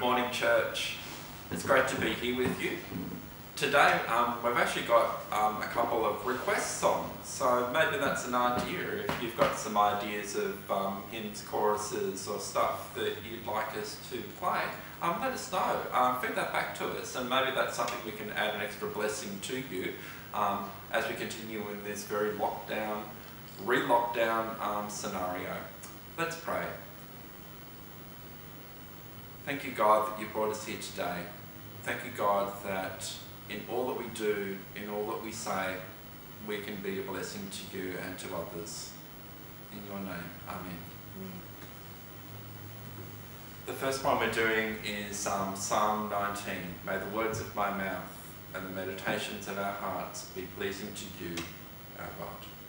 morning, church. It's great to be here with you. Today, we've actually got a couple of request songs, so maybe that's an idea. If you've got some ideas of hymns, choruses, or stuff that you'd like us to play, let us know. Feed that back to us, and maybe that's something we can add an extra blessing to you as we continue in this very re-lockdown scenario. Let's pray. Thank you, God, that you brought us here today. Thank you, God, that in all that we do, in all that we say, we can be a blessing to you and to others. In your name, amen. The first one we're doing is Psalm 19. May the words of my mouth and the meditations of our hearts be pleasing to you, our God.